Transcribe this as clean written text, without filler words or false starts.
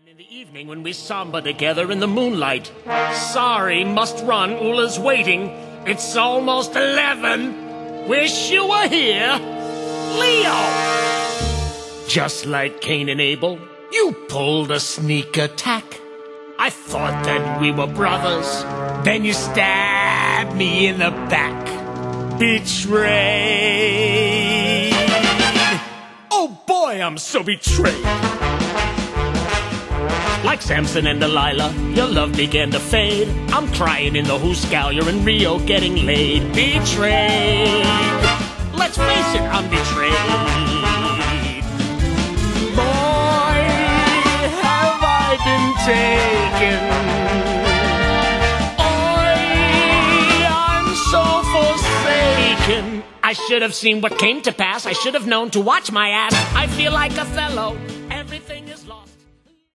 In the evening when we samba together in the moonlight. Sorry, must run, Ula's waiting. It's almost 11. Wish you were here. Leo! Just like Cain and Abel, you pulled a sneak attack. I thought that we were brothers. Then you stabbed me in the back. Betrayed. Oh boy, I'm so betrayed. Like Samson and Delilah, your love began to fade. I'm crying in the Hooskow, you're in Rio getting laid. Betrayed. Let's face it, I'm betrayed. Boy, have I been taken. Oi, I'm so forsaken. I should have seen what came to pass. I should have known to watch my ass. I feel like Othello.